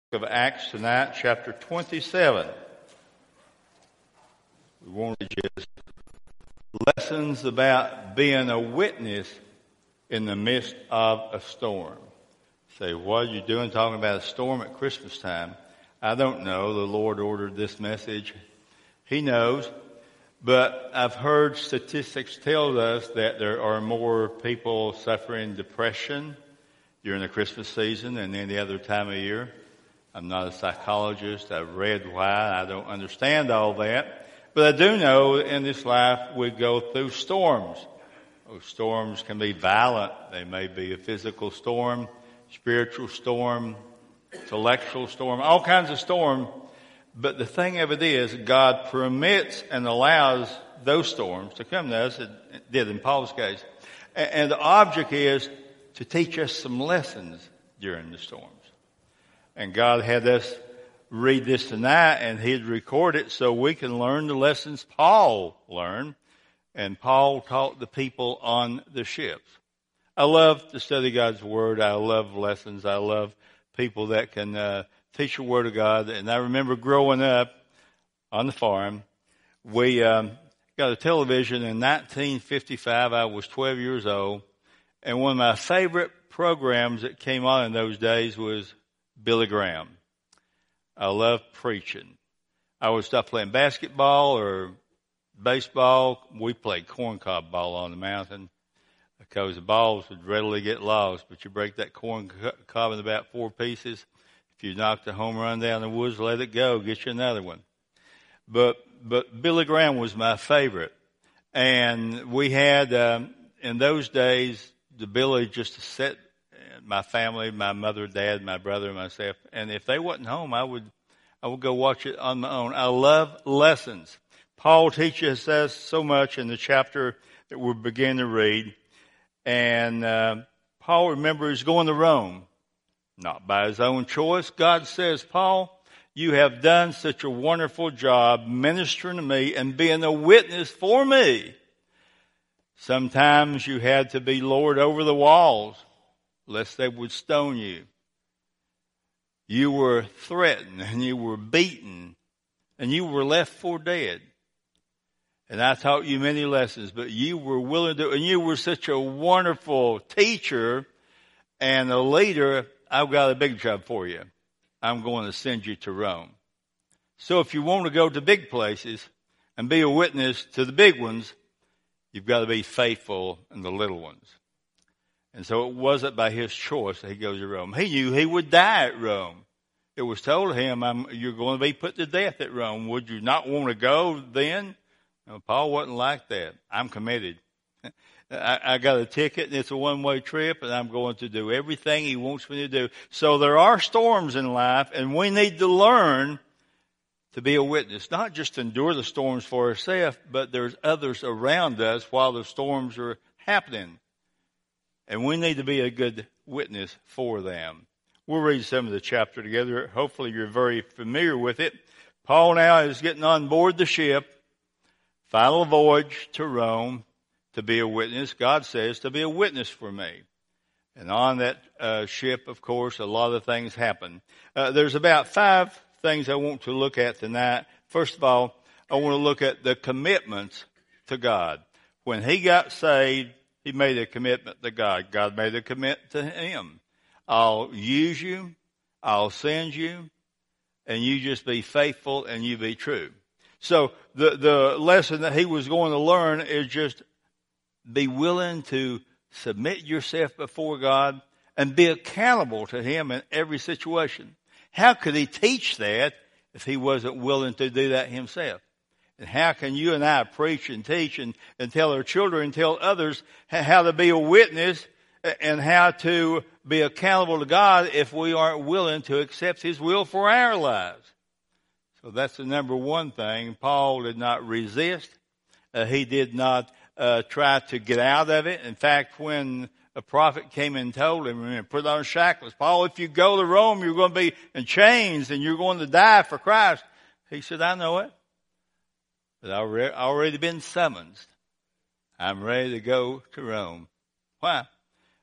Of Acts tonight, chapter 27. We want to just lessons about being a witness in the midst of a storm. Say, what are you doing talking about a storm at Christmas time? I don't know. The Lord ordered this message. He knows. But I've heard statistics tell us that there are more people suffering depression during the Christmas season than any other time of year. I'm not a psychologist. I've read why. I don't understand all that. But I do know that in this life we go through storms. Those storms can be violent. They may be a physical storm, spiritual storm, intellectual storm, all kinds of storms. But the thing of it is, God permits and allows those storms to come to us. It did in Paul's case. And the object is to teach us some lessons during the storms. And God had us read this tonight, and He'd record it so we can learn the lessons Paul learned. And Paul taught the people on the ships. I love to study God's Word. I love lessons. I love people that can teach the Word of God. And I remember growing up on the farm. We got a television in 1955. I was 12 years old. And one of my favorite programs that came on in those days was Billy Graham. I love preaching. I would stop playing basketball or baseball. We played corncob ball on the mountain because the balls would readily get lost. But you break that corn cob in about 4 pieces. If you knock the home run down the woods, let it go. Get you another one. But Billy Graham was my favorite. And we had, in those days, the ability just to sit, my family, my mother, dad, my brother, and myself. And if they wasn't home, I would go watch it on my own. I love lessons. Paul teaches us so much in the chapter that we're beginning to read. And Paul, remember, is going to Rome. Not by his own choice. God says, Paul, you have done such a wonderful job ministering to me and being a witness for me. Sometimes you had to be lowered over the walls, lest they would stone you. You were threatened and you were beaten and you were left for dead. And I taught you many lessons, but you were willing to, and you were such a wonderful teacher and a leader. I've got a big job for you. I'm going to send you to Rome. So if you want to go to big places and be a witness to the big ones, you've got to be faithful in the little ones. And so it wasn't by his choice that he goes to Rome. He knew he would die at Rome. It was told to him, you're going to be put to death at Rome. Would you not want to go then? No, Paul wasn't like that. I'm committed. I got a ticket and it's a one-way trip and I'm going to do everything he wants me to do. So there are storms in life and we need to learn to be a witness. Not just endure the storms for ourselves, but there's others around us while the storms are happening. And we need to be a good witness for them. We'll read some of the chapter together. Hopefully you're very familiar with it. Paul now is getting on board the ship. Final voyage to Rome to be a witness. God says to be a witness for me. And on that ship, of course, a lot of things happen. There's about 5 things I want to look at tonight. First of all, I want to look at the commitments to God. When he got saved, he made a commitment to God. God made a commitment to him. I'll use you. I'll send you. And you just be faithful and you be true. So the lesson that he was going to learn is just be willing to submit yourself before God and be accountable to him in every situation. How could he teach that if he wasn't willing to do that himself? And how can you and I preach and teach and tell our children and tell others how to be a witness and how to be accountable to God if we aren't willing to accept his will for our lives? So that's the number one thing. Paul did not resist. He did not try to get out of it. In fact, when a prophet came and told him, put on shackles, Paul, if you go to Rome, you're going to be in chains and you're going to die for Christ. He said, I know it. But I've already been summoned. I'm ready to go to Rome. Why?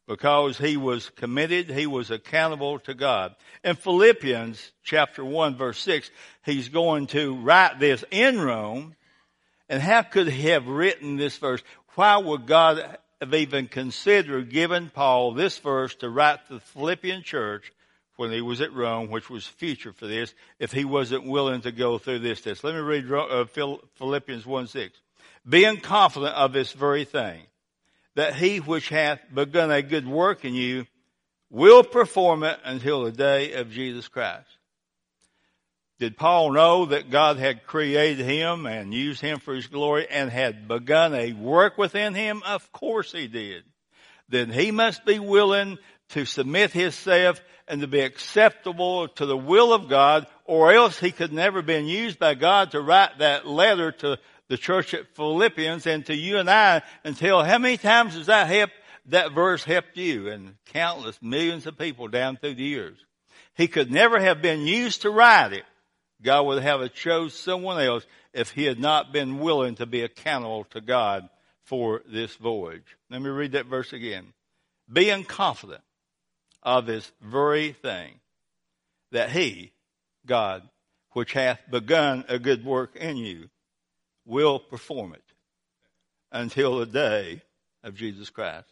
because he was committed, he was accountable to God. In Philippians chapter 1 verse 6, he's going to write this in Rome. And how could he have written this verse? Why would God have even considered giving Paul this verse to write to the Philippian church when he was at Rome, which was future for this, if he wasn't willing to go through this test? Let me read Philippians 1:6. Being confident of this very thing, that he which hath begun a good work in you will perform it until the day of Jesus Christ. Did Paul know that God had created him and used him for his glory and had begun a work within him? Of course he did. Then he must be willing to submit himself and to be acceptable to the will of God, or else he could never been used by God to write that letter to the church at Philippians and to you and I, and tell how many times has that verse helped you and countless millions of people down through the years. He could never have been used to write it. God would have chose someone else if he had not been willing to be accountable to God for this voyage. Let me read that verse again. Being confident of this very thing, that he, God, which hath begun a good work in you, will perform it until the day of Jesus Christ.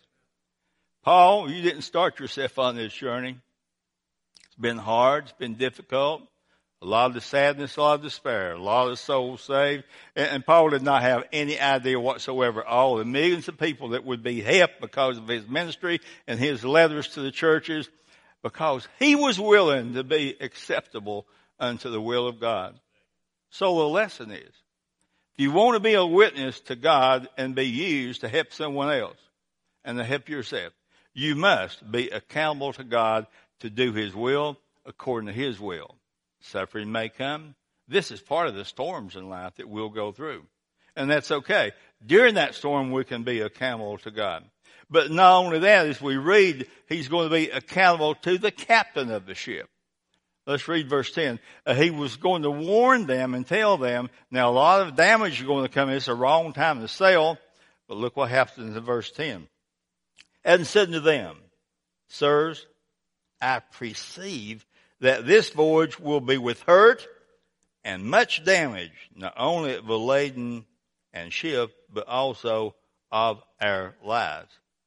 Paul, you didn't start yourself on this journey. It's been hard. It's been difficult. A lot of sadness, a lot of despair, a lot of souls saved. And Paul did not have any idea whatsoever all the millions of people that would be helped because of his ministry and his letters to the churches, because he was willing to be acceptable unto the will of God. So the lesson is, if you want to be a witness to God and be used to help someone else and to help yourself, you must be accountable to God to do his will according to his will. Suffering may come. This is part of the storms in life that we'll go through. And that's okay. During that storm, we can be accountable to God. But not only that, as we read, he's going to be accountable to the captain of the ship. Let's read verse 10. He was going to warn them and tell them. Now, a lot of damage is going to come. It's a wrong time to sail. But look what happens in verse 10. And said to them, Sirs, I perceive that this voyage will be with hurt and much damage, not only of the laden and ship, but also of our lives.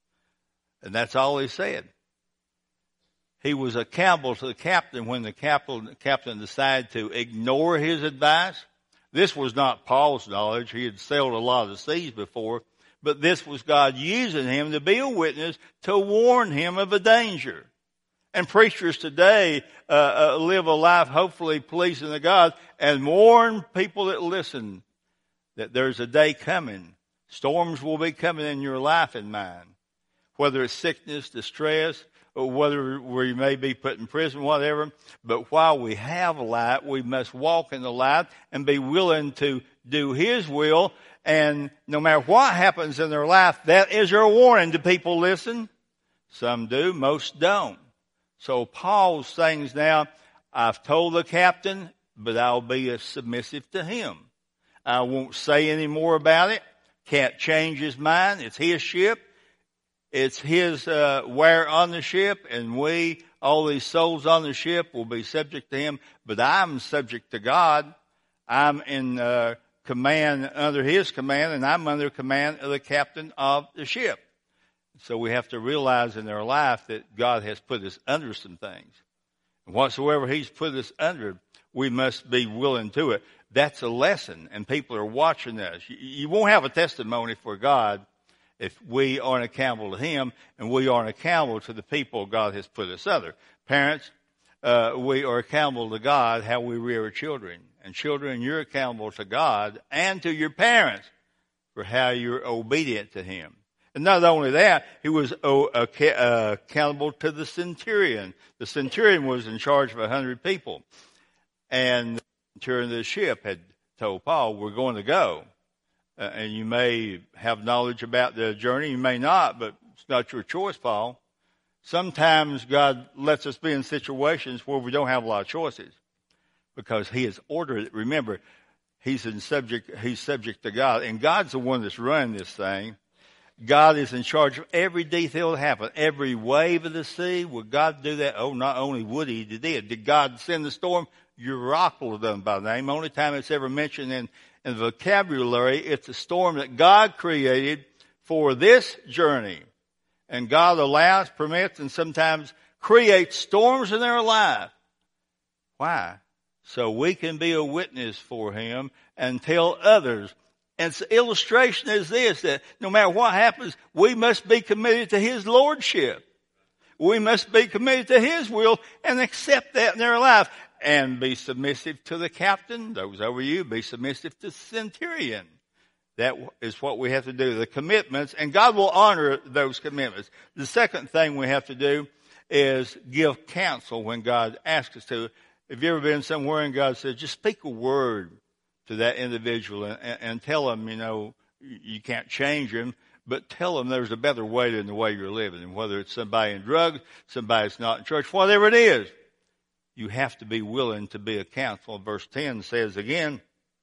And that's all he said. He was accountable to the captain when the captain decided to ignore his advice. This was not Paul's knowledge. He had sailed a lot of the seas before, but this was God using him to be a witness to warn him of a danger. And preachers today live a life hopefully pleasing to God and warn people that listen that there's a day coming. Storms will be coming in your life and mine. Whether it's sickness, distress, or whether we may be put in prison, whatever. But while we have light, we must walk in the light and be willing to do his will. And no matter what happens in their life, that is your warning. Do people listen? Some do, most don't. So Paul's saying now, I've told the captain, but I'll be submissive to him. I won't say any more about it. Can't change his mind. It's his ship. It's his wear on the ship, and we, all these souls on the ship, will be subject to him. But I'm subject to God. I'm in command, under his command, and I'm under command of the captain of the ship. So we have to realize in our life that God has put us under some things. And whatsoever he's put us under, we must be willing to it. That's a lesson, and people are watching us. You won't have a testimony for God if we aren't accountable to him, and we aren't accountable to the people God has put us under. Parents, we are accountable to God how we rear our children. And children, you're accountable to God and to your parents for how you're obedient to him. And not only that, he was accountable to the centurion. The centurion was in charge of 100 people. And the centurion of the ship had told Paul, we're going to go. And you may have knowledge about the journey, you may not, but it's not your choice, Paul. Sometimes God lets us be in situations where we don't have a lot of choices because he has ordered it. Remember, he's subject to God, and God's the one that's running this thing. God is in charge of every detail that happened. Every wave of the sea, would God do that? Oh, not only would he, he did. Did God send the storm? Urakel done by name. Only time it's ever mentioned in the vocabulary, it's a storm that God created for this journey. And God allows, permits, and sometimes creates storms in our life. Why? So we can be a witness for him and tell others. And the illustration is this, that no matter what happens, we must be committed to his lordship. We must be committed to his will and accept that in our life. And be submissive to the captain, those over you, be submissive to the centurion. That is what we have to do, the commitments, and God will honor those commitments. The second thing we have to do is give counsel when God asks us to. Have you ever been somewhere and God says, just speak a word to that individual and tell them, you can't change them, but tell them there's a better way than the way you're living. And whether it's somebody in drugs, somebody that's not in church, whatever it is, you have to be willing to be a counsel. Verse 10 says again,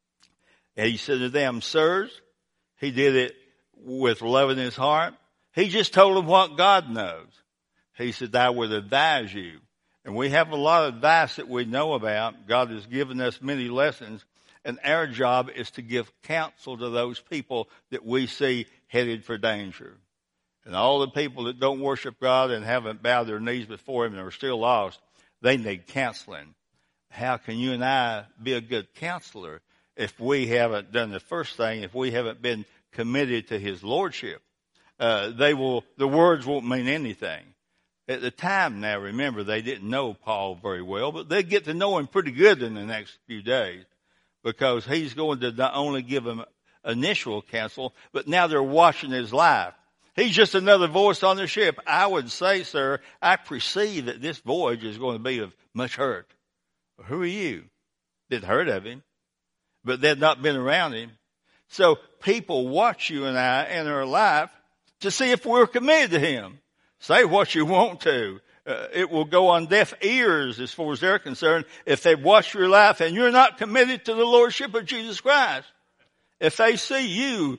and he said to them, sirs, he did it with love in his heart. He just told them what God knows. He said, I would advise you. And we have a lot of advice that we know about. God has given us many lessons. And our job is to give counsel to those people that we see headed for danger. And all the people that don't worship God and haven't bowed their knees before him and are still lost, they need counseling. How can you and I be a good counselor if we haven't done the first thing, if we haven't been committed to his lordship? The words won't mean anything. At the time now, remember, they didn't know Paul very well, but they get to know him pretty good in the next few days because he's going to not only give them initial counsel, but now they're watching his life. He's just another voice on the ship. I would say, sir, I perceive that this voyage is going to be of much hurt. Well, who are you? Didn't heard of him, but they'd not been around him. So people watch you and I in our life to see if we're committed to him. Say what you want to. It will go on deaf ears as far as they're concerned if they watch your life and you're not committed to the lordship of Jesus Christ. If they see you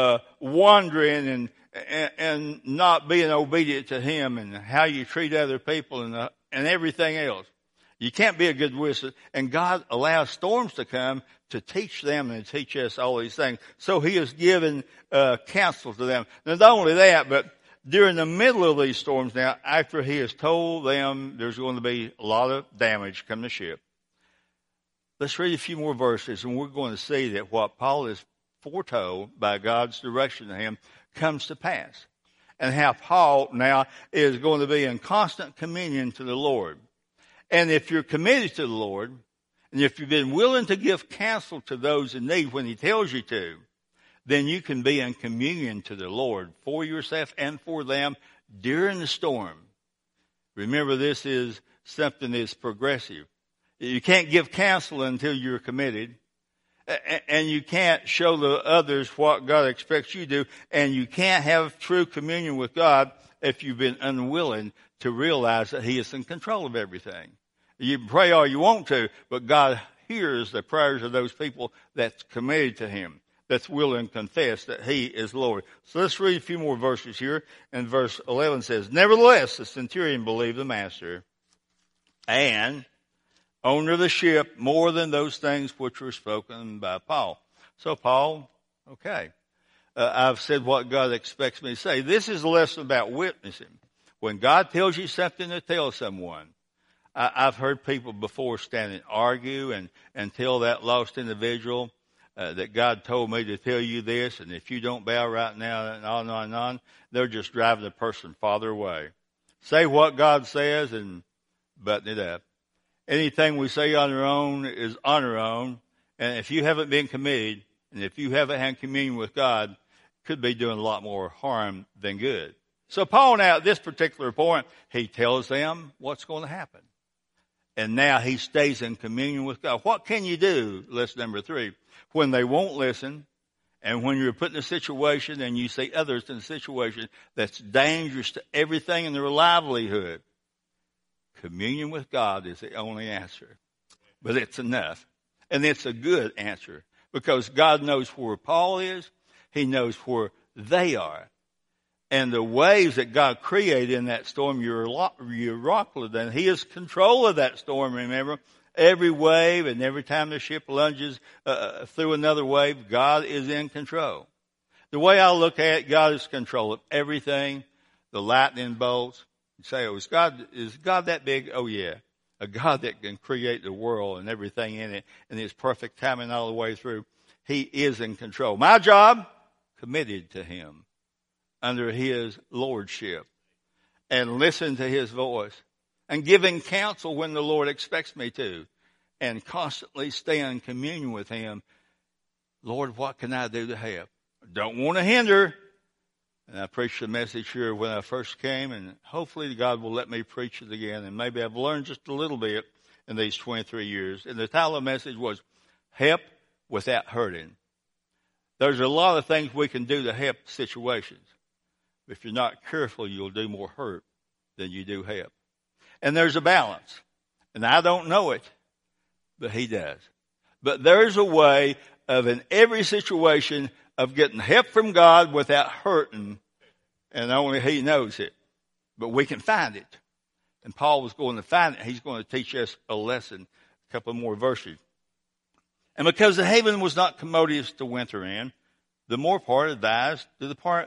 wandering and not being obedient to him and how you treat other people and everything else, you can't be a good witness. And God allows storms to come to teach them and teach us all these things. So he has given counsel to them. Not only that, but during the middle of these storms now, after he has told them there's going to be a lot of damage come to the ship, let's read a few more verses and we're going to see that what Paul is foretold by God's direction to him comes to pass. And how Paul now is going to be in constant communion to the Lord. And if you're committed to the Lord, and if you've been willing to give counsel to those in need when he tells you to, then you can be in communion to the Lord for yourself and for them during the storm. Remember, this is something that's progressive. You can't give counsel until you're committed. And you can't show the others what God expects you to do. And you can't have true communion with God if you've been unwilling to realize that he is in control of everything. You can pray all you want to, but God hears the prayers of those people that's committed to him, that's willing to confess that he is Lord. So let's read a few more verses here. And verse 11 says, nevertheless, the centurion believed the master and owner of the ship more than those things which were spoken by Paul. So Paul, okay, I've said what God expects me to say. This is a lesson about witnessing. When God tells you something to tell someone, I've heard people before stand and argue and tell that lost individual that God told me to tell you this, and if you don't bow right now, and on and on, they're just driving the person farther away. Say what God says and button it up. Anything we say on our own is on our own, and if you haven't been committed, and if you haven't had communion with God, could be doing a lot more harm than good. So Paul now at this particular point, he tells them what's going to happen. And now he stays in communion with God. What can you do? Lesson number 3. When they won't listen, and when you're put in a situation and you see others in a situation that's dangerous to everything in their livelihood, communion with God is the only answer. But it's enough. And it's a good answer. Because God knows where Paul is. He knows where they are. And the waves that God created in that storm, Euroclydon, he is control of that storm, remember? Every wave and every time the ship lunges through another wave, God is in control. The way I look at it, God is in control of everything, the lightning bolts. You say, oh, is God that big? Oh, yeah. A God that can create the world and everything in it and his perfect timing all the way through. He is in control. My job, committed to him under his lordship and listen to his voice and giving counsel when the Lord expects me to and constantly stay in communion with him. Lord, what can I do to help? Don't want to hinder. And I preached the message here when I first came, and hopefully God will let me preach it again. And maybe I've learned just a little bit in these 23 years. And the title of the message was Help Without Hurting. There's a lot of things we can do to help situations. If you're not careful, you'll do more hurt than you do help. And there's a balance. And I don't know it, but he does. But there's a way of, in every situation, of getting help from God without hurting, and only he knows it. But we can find it. And Paul was going to find it. He's going to teach us a lesson, a couple more verses. And because the haven was not commodious to winter in, the more part advised to depart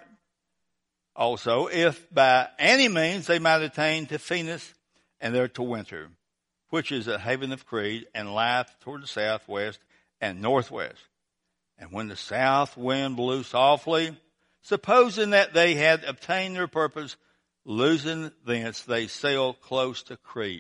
also, if by any means they might attain to Phoenix and there to winter, which is a haven of Crete, and lieth toward the southwest and northwest. And when the south wind blew softly, supposing that they had obtained their purpose, losing thence they sailed close to Crete.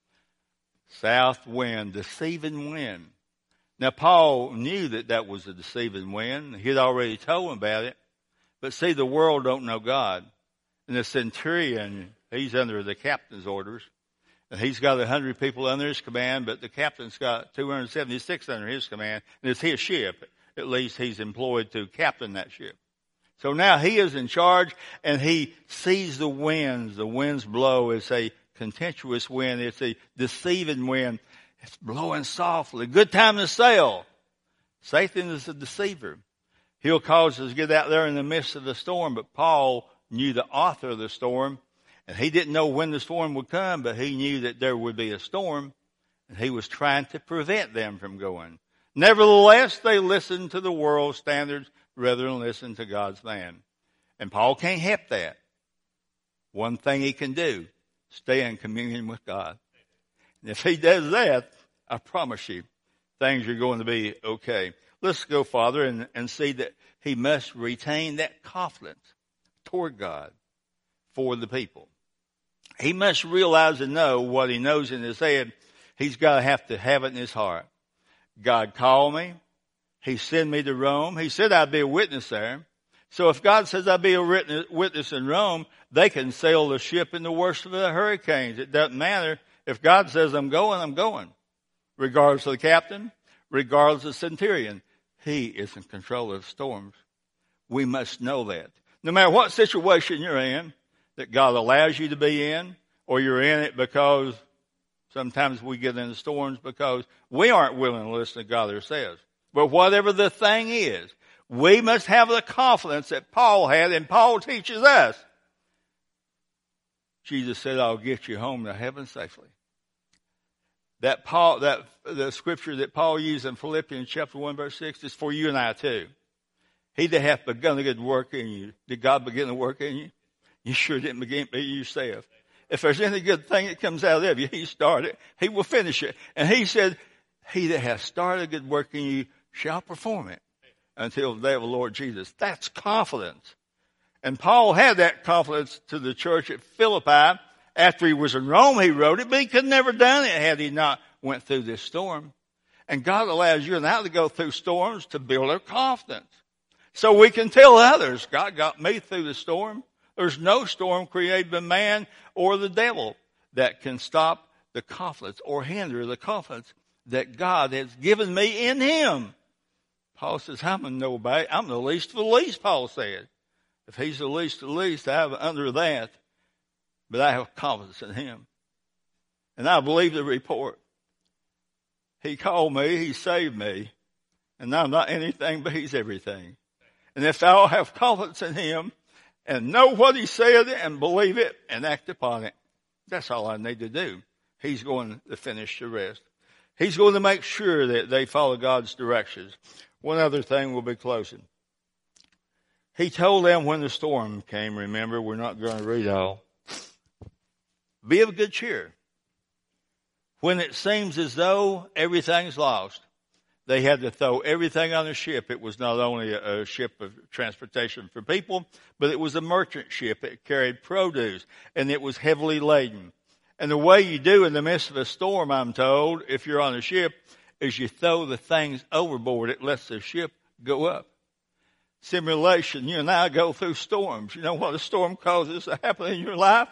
South wind, deceiving wind. Now Paul knew that was a deceiving wind. He had already told him about it. But see, the world don't know God. And the centurion, he's under the captain's orders. And he's got 100 people under his command, but the captain's got 276 under his command. And it's his ship. At least he's employed to captain that ship. So now he is in charge, and he sees the winds. The winds blow. It's a contentious wind. It's a deceiving wind. It's blowing softly. Good time to sail. Satan is a deceiver. He'll cause us to get out there in the midst of the storm, but Paul knew the author of the storm, and he didn't know when the storm would come, but he knew that there would be a storm, and he was trying to prevent them from going. Nevertheless, they listened to the world's standards rather than listen to God's man. And Paul can't help that. One thing he can do, stay in communion with God. And if he does that, I promise you, things are going to be okay. Let's go, Father, and see that he must retain that confidence toward God for the people. He must realize and know what he knows in his head. He's got to have it in his heart. God called me. He sent me to Rome. He said I'd be a witness there. So if God says I'd be a witness in Rome, they can sail the ship in the worst of the hurricanes. It doesn't matter. If God says I'm going, I'm going. Regardless of the captain, regardless of the centurion, he is in control of the storms. We must know that. No matter what situation you're in, that God allows you to be in, or you're in it because sometimes we get into storms because we aren't willing to listen to God ourselves. But whatever the thing is, we must have the confidence that Paul had, and Paul teaches us. Jesus said, I'll get you home to heaven safely. The scripture that Paul used in Philippians chapter 1 verse 6 is for you and I too. He that hath begun a good work in you. Did God begin to work in you? You sure didn't begin by yourself. If there's any good thing that comes out of you, he started. He will finish it. And he said, he that hath started a good work in you shall perform it until the day of the Lord Jesus. That's confidence. And Paul had that confidence to the church at Philippi. After he was in Rome, he wrote it, but he could never done it had he not went through this storm. And God allows you and I to go through storms to build our confidence. So we can tell others, God got me through the storm. There's no storm created by man or the devil that can stop the confidence or hinder the confidence that God has given me in him. Paul says, I'm in nobody. I'm the least of the least, Paul said. If he's the least of the least, I have under that. But I have confidence in him. And I believe the report. He called me. He saved me. And I'm not anything, but he's everything. And if I'll have confidence in him, and know what he said and believe it and act upon it. That's all I need to do. He's going to finish the rest. He's going to make sure that they follow God's directions. One other thing, we'll be closing. He told them when the storm came, remember, we're not going to read all. Be of good cheer. When it seems as though everything's lost, they had to throw everything on the ship. It was not only a ship of transportation for people, but it was a merchant ship. It carried produce, and it was heavily laden. And the way you do in the midst of a storm, I'm told, if you're on a ship, is you throw the things overboard. It lets the ship go up. Simulation, you and I go through storms. You know what a storm causes to happen in your life?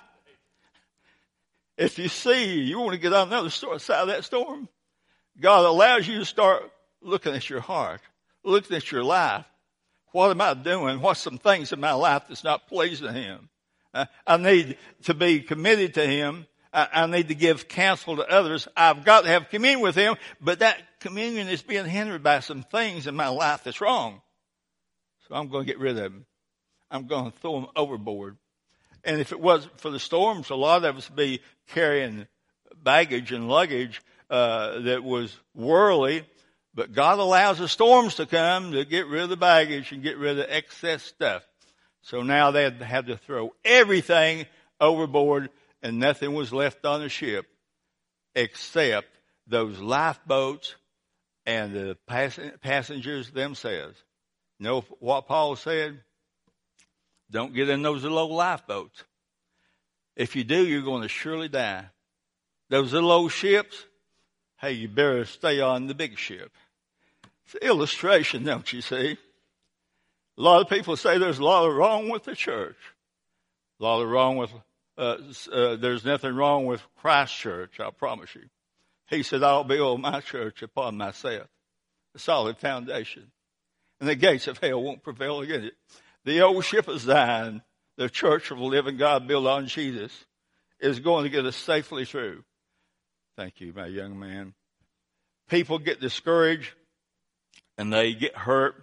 If you see you want to get on the other side of that storm, God allows you to start looking at your heart, looking at your life. What am I doing? What's some things in my life that's not pleasing to Him? I need to be committed to Him. I need to give counsel to others. I've got to have communion with Him, but that communion is being hindered by some things in my life that's wrong. So I'm going to get rid of them. I'm going to throw them overboard. And if it wasn't for the storms, a lot of us would be carrying baggage and luggage that was worldly. But God allows the storms to come to get rid of the baggage and get rid of the excess stuff. So now they had to throw everything overboard, and nothing was left on the ship except those lifeboats and the passengers themselves. You know what Paul said? Don't get in those little old lifeboats. If you do, you're going to surely die. Those little old ships, hey, you better stay on the big ship. It's an illustration, don't you see? A lot of people say there's a lot wrong with the church. A lot wrong with, there's nothing wrong with Christ's church, I promise you. He said, I'll build my church upon myself, a solid foundation. And the gates of hell won't prevail against it. The old ship is dying. The church of the living God built on Jesus is going to get us safely through. Thank you, my young man. People get discouraged and they get hurt.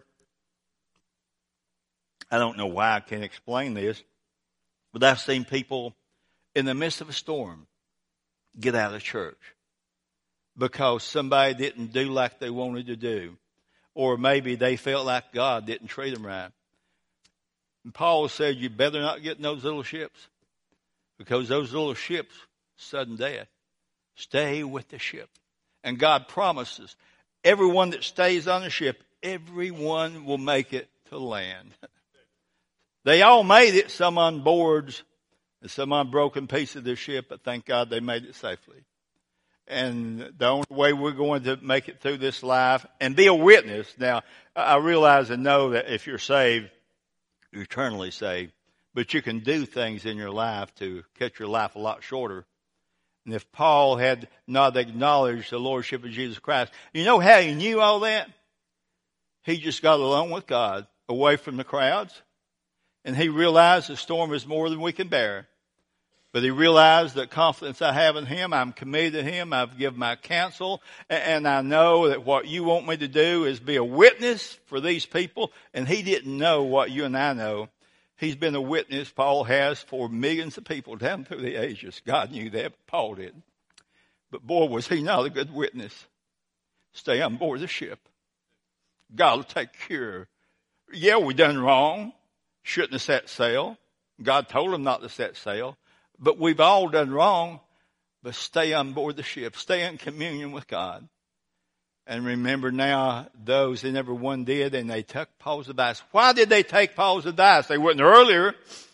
I don't know why I can't explain this, but I've seen people in the midst of a storm get out of church because somebody didn't do like they wanted to do, or maybe they felt like God didn't treat them right. And Paul said, you better not get in those little ships, because those little ships, sudden death. Stay with the ship. And God promises everyone that stays on the ship, everyone will make it to land. They all made it, some on boards and some on broken pieces of the ship, but thank God they made it safely. And the only way we're going to make it through this life and be a witness. Now, I realize and know that if you're saved, you're eternally saved, but you can do things in your life to cut your life a lot shorter. And if Paul had not acknowledged the Lordship of Jesus Christ, you know how he knew all that? He just got alone with God, away from the crowds, and he realized the storm is more than we can bear. But he realized that confidence I have in Him, I'm committed to Him, I've given my counsel, and I know that what you want me to do is be a witness for these people. And he didn't know what you and I know. He's been a witness, Paul has, for millions of people down through the ages. God knew that, but Paul didn't. But boy, was he not a good witness. Stay on board the ship. God will take care. Yeah, we done wrong. Shouldn't have set sail. God told him not to set sail. But we've all done wrong. But stay on board the ship. Stay in communion with God. And remember now, those that never one did, and they took Paul's advice. Why did they take Paul's advice? They wouldn't earlier.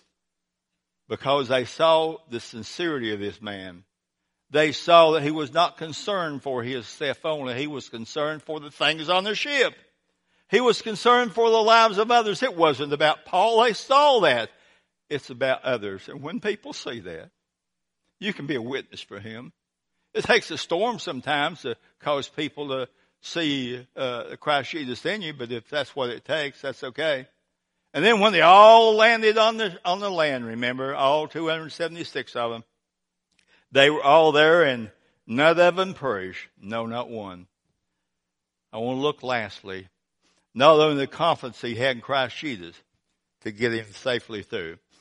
Because they saw the sincerity of this man. They saw that he was not concerned for himself only. He was concerned for the things on the ship. He was concerned for the lives of others. It wasn't about Paul. They saw that. It's about others. And when people see that, you can be a witness for Him. It takes a storm sometimes to cause people to see Christ Jesus in you, but if that's what it takes, that's okay. And then when they all landed on the land, remember, all 276 of them, they were all there and none of them perished. No, not one. I want to look lastly, not only the confidence he had in Christ Jesus to get him safely through.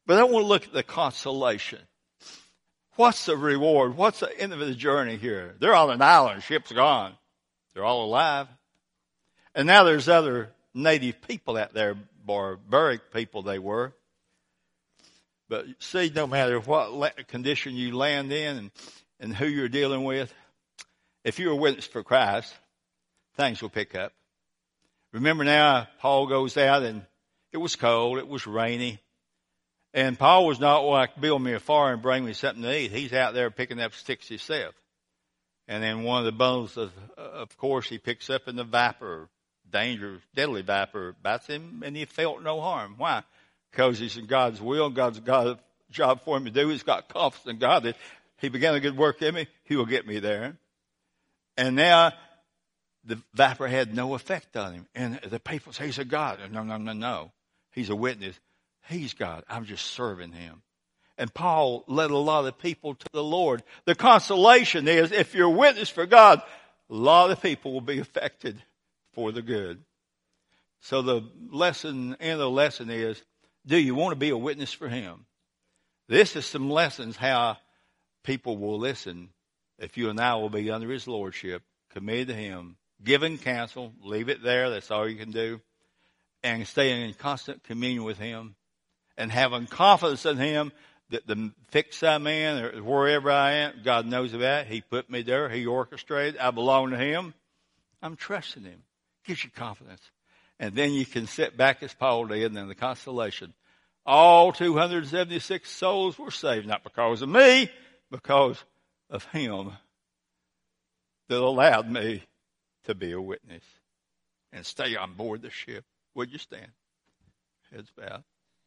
But I want to look at the consolation. What's the reward? What's the end of the journey here? They're on an island. Ship's gone. They're all alive. And now there's other native people out there, barbaric people they were. But see, no matter what condition you land in and who you're dealing with, if you're a witness for Christ, things will pick up. Remember now, Paul goes out and it was cold, it was rainy. And Paul was not like, build me a fire and bring me something to eat. He's out there picking up sticks himself. And then one of the bundles, of course, he picks up in the vapor, dangerous, deadly vapor, bites him, and he felt no harm. Why? Because he's in God's will. God's got a job for him to do. He's got confidence in God that he began a good work in me. He will get me there. And now the vapor had no effect on him. And the people say, he's a God. No. He's a witness. He's God. I'm just serving him. And Paul led a lot of people to the Lord. The consolation is, if you're a witness for God, a lot of people will be affected for the good. So the end of the lesson is, do you want to be a witness for him? This is some lessons how people will listen if you and I will be under his lordship, committed to him, given counsel, leave it there, that's all you can do, and staying in constant communion with him, and having confidence in him that the fix I'm in or wherever I am, God knows about it. He put me there. He orchestrated. I belong to him. I'm trusting him. Gives you confidence. And then you can sit back as Paul did in the consolation. All 276 souls were saved, not because of me, because of him that allowed me to be a witness and stay on board the ship. Would you stand? Heads bowed.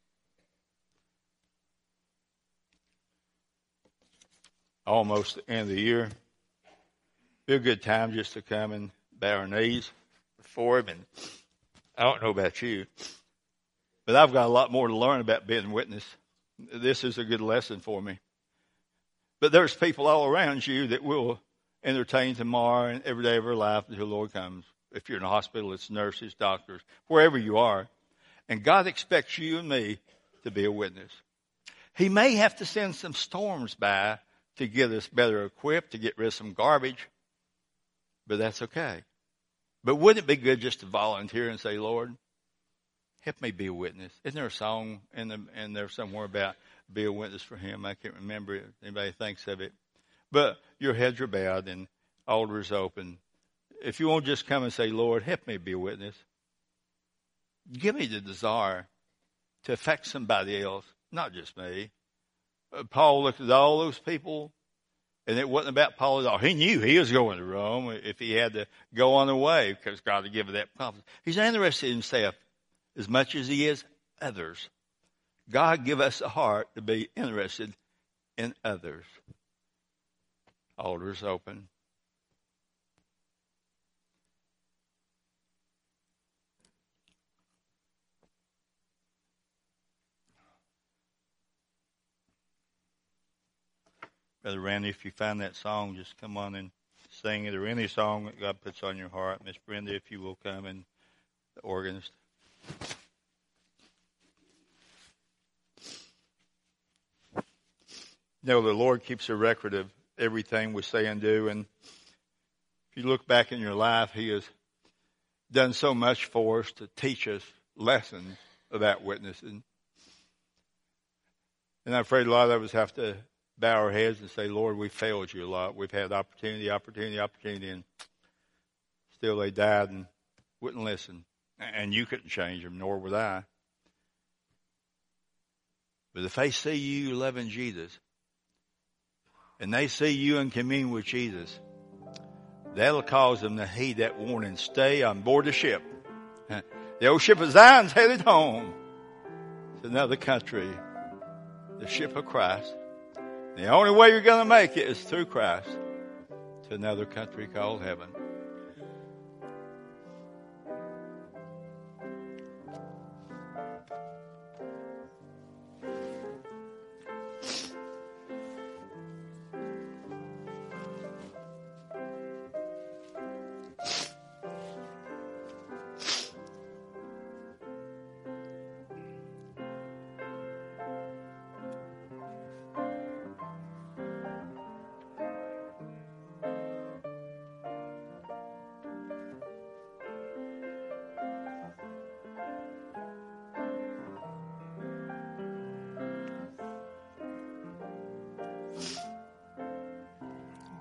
Almost the end of the year. Be a good time just to come and bow our knees before him. And I don't know about you, but I've got a lot more to learn about being a witness. This is a good lesson for me. But there's people all around you that will entertain tomorrow and every day of our life until the Lord comes. If you're in a hospital, it's nurses, doctors, wherever you are. And God expects you and me to be a witness. He may have to send some storms by to get us better equipped, to get rid of some garbage. But that's okay. But wouldn't it be good just to volunteer and say, Lord, help me be a witness? Isn't there a song in there somewhere about be a witness for him? I can't remember if anybody thinks of it. But your heads are bowed and altar is open. If you won't just come and say, Lord, help me be a witness. Give me the desire to affect somebody else, not just me. Paul looked at all those people, and it wasn't about Paul at all. He knew he was going to Rome if he had to go on the way because God had given that confidence. He's not interested in himself as much as he is others. God give us a heart to be interested in others. Altars open. Brother Randy, if you find that song, just come on and sing it, or any song that God puts on your heart. Miss Brenda, if you will come, and the organist. The Lord keeps a record of everything we say and do, and if you look back in your life, he has done so much for us to teach us lessons about witnessing. And I'm afraid a lot of us have to bow our heads and say, Lord, we failed you a lot. We've had opportunity, and still they died and wouldn't listen. And you couldn't change them, nor would I. But if they see you loving Jesus, and they see you in communion with Jesus, that'll cause them to heed that warning. Stay on board the ship. The old ship of Zion's headed home to another country. The ship of Christ. The only way you're going to make it is through Christ to another country called heaven.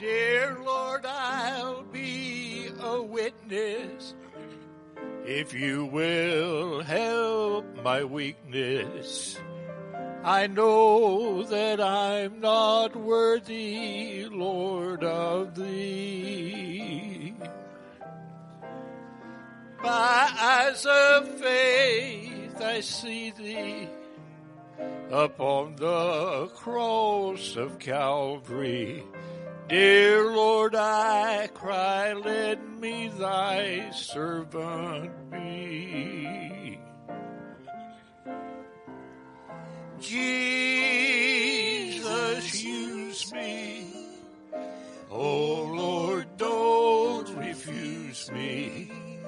Dear Lord, I'll be a witness if you will help my weakness. I know that I'm not worthy, Lord, of thee. By eyes of faith I see thee upon the cross of Calvary. Dear Lord, I cry, let me thy servant be. Jesus, use me. Oh Lord, don't refuse me.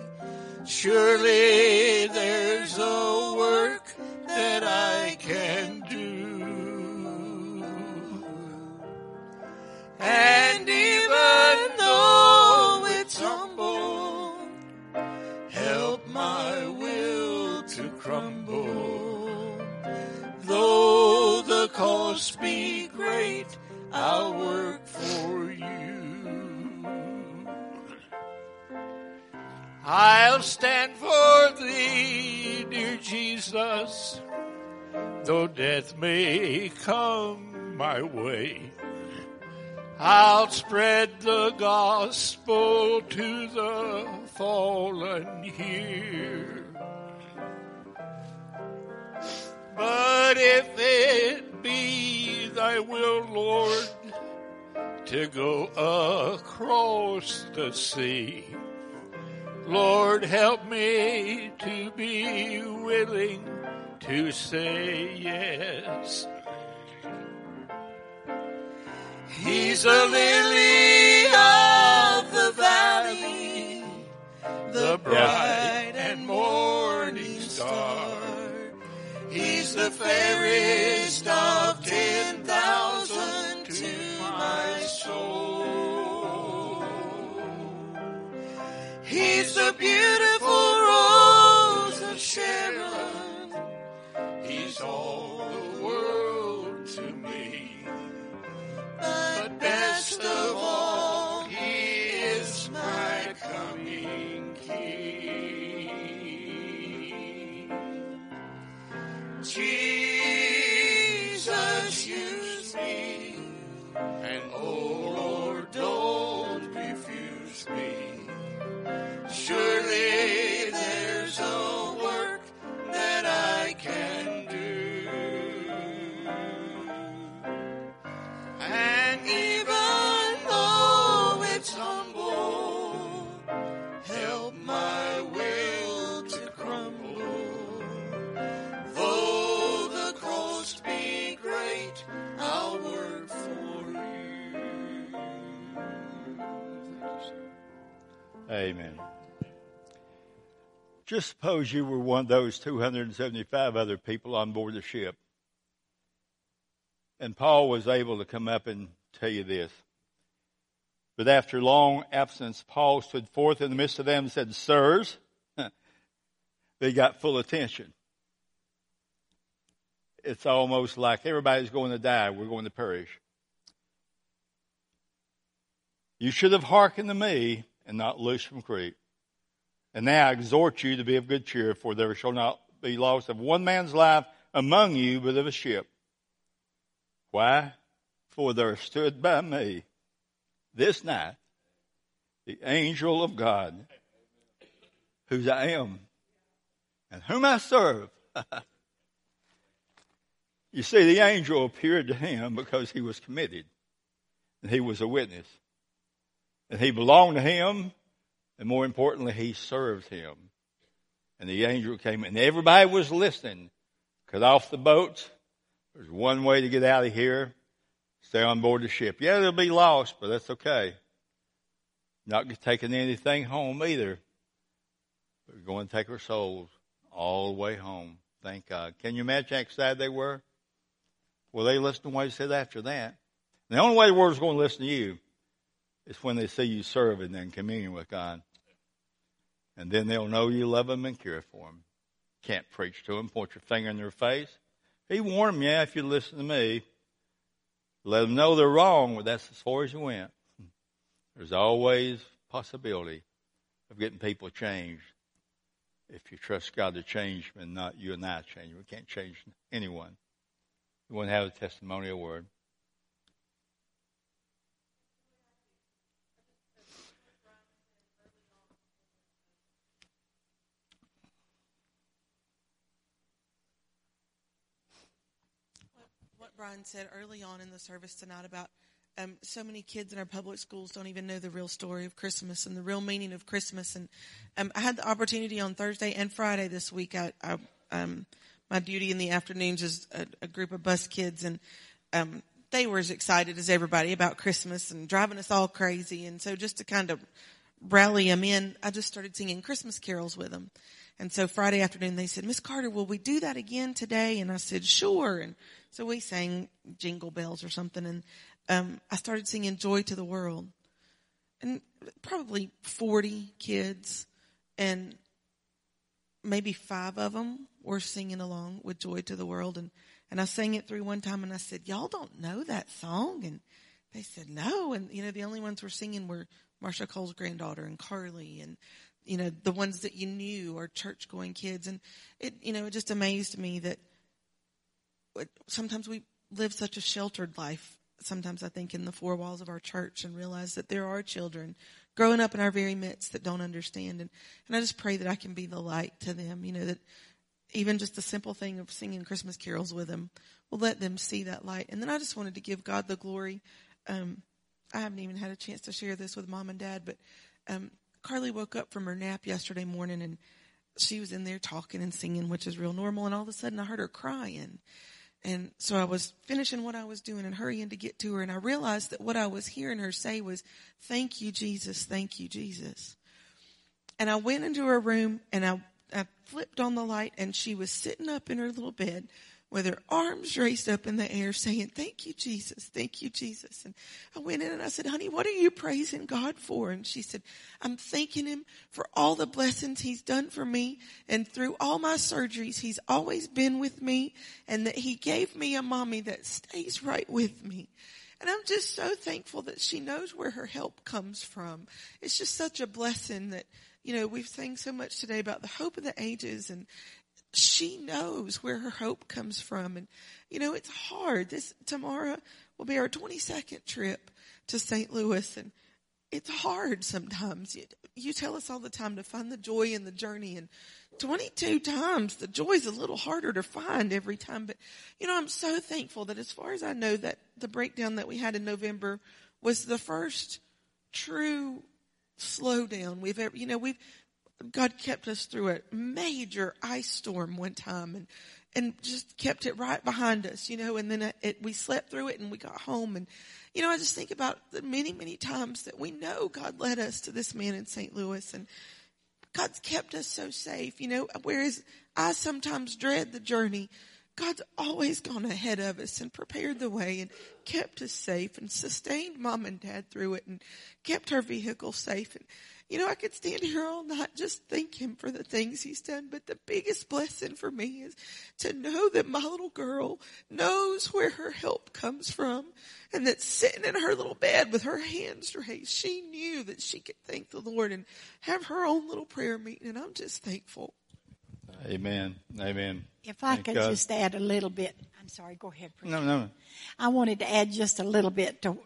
Surely there's a work that I can do. And even though it's humble, help my will to crumble. Though the cost be great, I'll work for you. I'll stand for thee, dear Jesus, though death may come my way. I'll spread the gospel to the fallen here. But if it be thy will, Lord, to go across the sea, Lord, help me to be willing to say yes. He's a lily of the valley, the bright and morning star. He's the fairest of 10,000 to my soul. He's the beautiful rose of Sharon. He's all the world to me. But best of all, he is my coming King. Jesus, use me, and oh Lord, don't refuse me. Surely there's a work that I can do. And even though it's humble, help my will to crumble. Though the cost be great, I'll work for you. Amen. Just suppose you were one of those 275 other people on board the ship. And Paul was able to come up and tell you this. But after long absence, Paul stood forth in the midst of them and said, Sirs, they got full attention. It's almost like everybody's going to die. We're going to perish. You should have hearkened to me and not loosed from Crete. And now I exhort you to be of good cheer, for there shall not be loss of one man's life among you, but of a ship. Why? For there stood by me this night the angel of God, whose I am, and whom I serve. You see, the angel appeared to him because he was committed, and he was a witness. And he belonged to him, and more importantly, he served him. And the angel came, and everybody was listening. Cut off the boats. There's one way to get out of here. Stay on board the ship. Yeah, they'll be lost, but that's okay. Not taking anything home either. We're going to take our souls all the way home. Thank God. Can you imagine how excited they were? Well, they listened to what he said after that. And the only way the world's going to listen to you is when they see you serving and communion with God. And then they'll know you love them and care for them. Can't preach to them, point your finger in their face. He warned them, yeah, if you listen to me, let them know they're wrong, but that's as far as you went. There's always possibility of getting people changed if you trust God to change them and not you and I change. We can't change anyone. You want to have a testimonial word. What Brian said early on in the service tonight about so many kids in our public schools don't even know the real story of Christmas and the real meaning of Christmas. And I had the opportunity on Thursday and Friday this week. My duty in the afternoons is a group of bus kids, and they were as excited as everybody about Christmas and driving us all crazy. And so just to kind of rally them in, I just started singing Christmas carols with them. And so Friday afternoon they said, "Miss Carter, will we do that again today?" And I said, "Sure." And so we sang Jingle Bells or something, and I started singing Joy to the World. And probably 40 kids, and maybe 5 of them were singing along with Joy to the World. And I sang it through one time, and I said, "Y'all don't know that song?" And they said, "No." And, the only ones were singing were Marsha Cole's granddaughter and Carly, and, the ones that you knew are church-going kids. And it just amazed me that sometimes we live such a sheltered life, sometimes I think in the 4 walls of our church, and realize that there are children growing up in our very midst that don't understand. And I just pray that I can be the light to them, that even just the simple thing of singing Christmas carols with them will let them see that light. And then I just wanted to give God the glory. I haven't even had a chance to share this with Mom and Dad, but Carly woke up from her nap yesterday morning, and she was in there talking and singing, which is real normal. And all of a sudden I heard her crying. And so I was finishing what I was doing and hurrying to get to her. And I realized that what I was hearing her say was, "Thank you, Jesus. Thank you, Jesus." And I went into her room, and I flipped on the light, and she was sitting up in her little bed with her arms raised up in the air saying, "Thank you, Jesus. Thank you, Jesus." And I went in and I said, "Honey, what are you praising God for?" And she said, "I'm thanking him for all the blessings he's done for me. And through all my surgeries, he's always been with me, and that he gave me a mommy that stays right with me." And I'm just so thankful that she knows where her help comes from. It's just such a blessing that, we've sang so much today about the hope of the ages, and she knows where her hope comes from. And, it's hard. Tomorrow will be our 22nd trip to St. Louis, and it's hard sometimes. You tell us all the time to find the joy in the journey, and 22 times the joy's a little harder to find every time. But, I'm so thankful that as far as I know, that the breakdown that we had in November was the first true slowdown we've ever, God kept us through a major ice storm one time, and just kept it right behind us, and then we slept through it and we got home. And, I just think about the many, many times that we know God led us to this man in St. Louis, and God's kept us so safe, whereas I sometimes dread the journey. God's always gone ahead of us and prepared the way and kept us safe and sustained Mom and Dad through it and kept our vehicle safe. And, I could stand here all night just thank him for the things he's done. But the biggest blessing for me is to know that my little girl knows where her help comes from, and that sitting in her little bed with her hands raised, she knew that she could thank the Lord and have her own little prayer meeting. And I'm just thankful. Amen. Amen. If I Thank could God. just add a little bit. I'm sorry, go ahead. Preacher. No. I wanted to add just a little bit to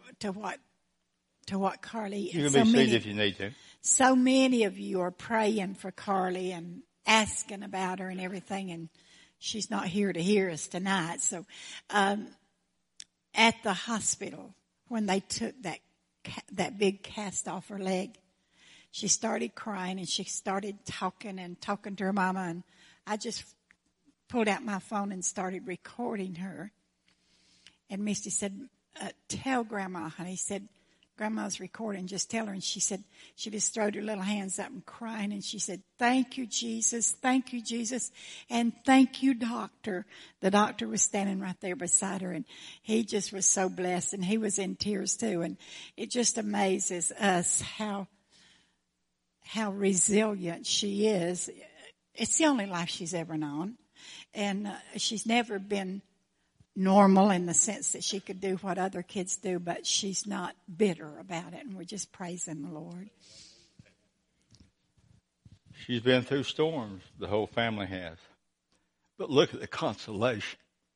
what Carly. You can be seated if you need to. So many of you are praying for Carly and asking about her and everything, and she's not here to hear us tonight. So, at the hospital, when they took that big cast off her leg, she started crying and she started talking to her mama, and I just pulled out my phone and started recording her. And Misty said, "Tell Grandma, honey." He said, "Grandma's recording, just tell her." And she said, she just throwed her little hands up and crying, and she said, "Thank you, Jesus. Thank you, Jesus. And thank you, doctor." The doctor was standing right there beside her, and he just was so blessed, and he was in tears too. And it just amazes us how resilient she is. It's the only life she's ever known. And she's never been normal in the sense that she could do what other kids do, but she's not bitter about it, and we're just praising the Lord. She's been through storms, the whole family has. But look at the consolation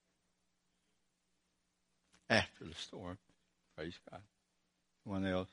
after the storm. Praise God. Anyone else?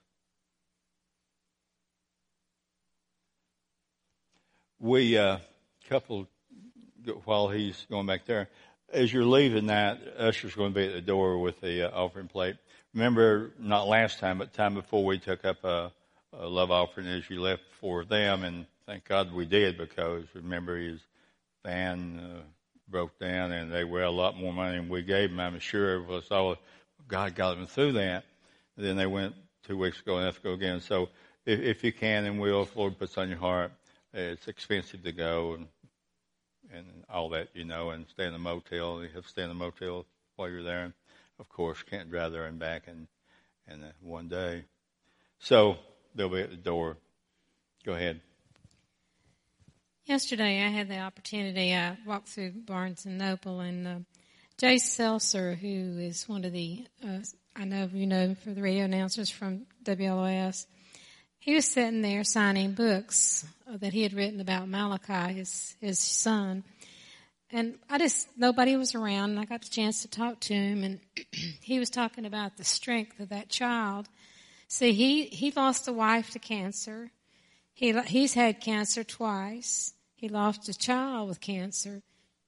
We, couple, while he's going back there, as you're leaving that, Usher's going to be at the door with the offering plate. Remember, not last time, but time before, we took up a love offering as you left for them, and thank God we did, because remember his van broke down and they were a lot more money than we gave them. I'm sure it was all God got them through that. And then they went 2 weeks ago and have to go again. So if you can and will, if the Lord puts on your heart, it's expensive to go and all that, and stay in the motel. You have to stay in the motel while you're there. And of course, can't drive there and back in one day. So they'll be at the door. Go ahead. Yesterday, I had the opportunity. I walked through Barnes & Noble, and Jay Seltzer, who is one of the, I know you know, for the radio announcers from WLOS, he was sitting there signing books that he had written about Malachi, his son. And nobody was around, and I got the chance to talk to him, and he was talking about the strength of that child. See, he lost a wife to cancer. He's had cancer twice. He lost a child with cancer.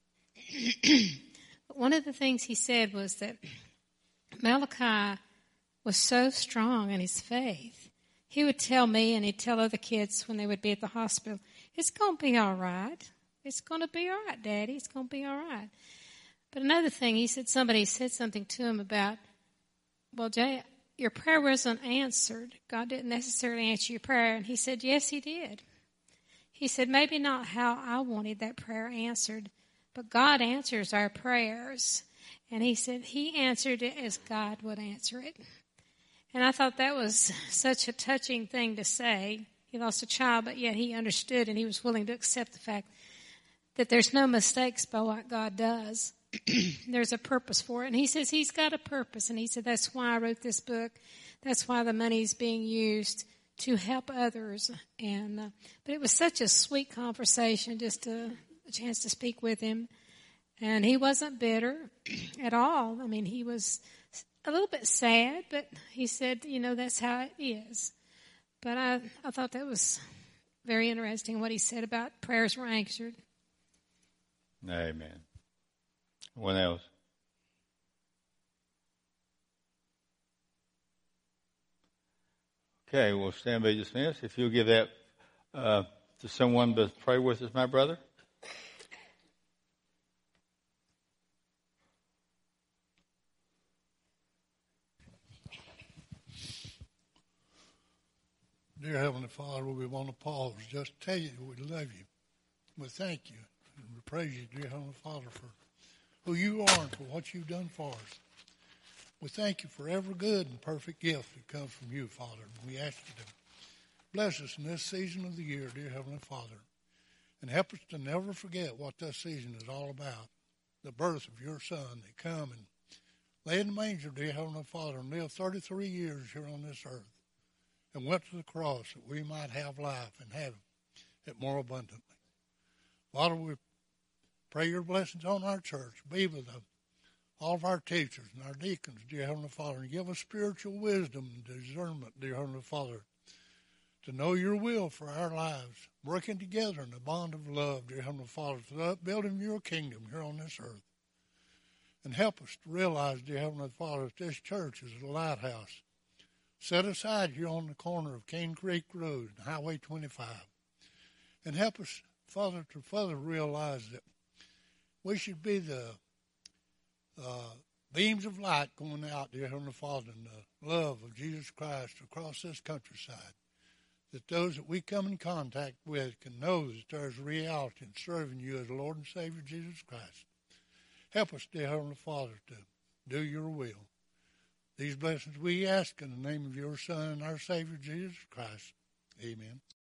But one of the things he said was that Malachi was so strong in his faith. He would tell me, and he'd tell other kids when they would be at the hospital, it's going to be all right. It's going to be all right, Daddy. It's going to be all right. But another thing, he said, somebody said something to him about, well, Jay, your prayer wasn't answered. God didn't necessarily answer your prayer. And he said, yes, he did. He said, maybe not how I wanted that prayer answered, but God answers our prayers. And he said he answered it as God would answer it. And I thought that was such a touching thing to say. He lost a child, but yet he understood and he was willing to accept the fact that there's no mistakes by what God does. There's a purpose for it. And he says he's got a purpose. And he said, that's why I wrote this book. That's why the money's being used to help others. And but it was such a sweet conversation, just a chance to speak with him. And he wasn't bitter at all. I mean, he was a little bit sad, but he said, that's how it is. But I thought that was very interesting what he said about prayers were answered. Amen. What else? Okay, we'll stand by dismissed. If you'll give that to someone to pray with us, my brother. Dear Heavenly Father, we want to pause just to tell you we love you. We thank you and we praise you, dear Heavenly Father, for who you are and for what you've done for us. We thank you for every good and perfect gift that comes from you, Father. And we ask you to bless us in this season of the year, dear Heavenly Father, and help us to never forget what this season is all about, the birth of your Son that come and lay in the manger, dear Heavenly Father, and lived 33 years here on this earth and went to the cross that we might have life and have it more abundantly. Father, we pray your blessings on our church. Be with all of our teachers and our deacons, dear Heavenly Father, and give us spiritual wisdom and discernment, dear Heavenly Father, to know your will for our lives, working together in the bond of love, dear Heavenly Father, for the upbuilding of your kingdom here on this earth. And help us to realize, dear Heavenly Father, that this church is a lighthouse set aside here on the corner of Cane Creek Road and Highway 25. And help us, Father, to further realize that we should be the beams of light going out, dear Heavenly Father, in the love of Jesus Christ across this countryside, that those that we come in contact with can know that there's reality in serving you as Lord and Savior Jesus Christ. Help us, dear Heavenly Father, to do your will. These blessings we ask in the name of your Son and our Savior Jesus Christ. Amen.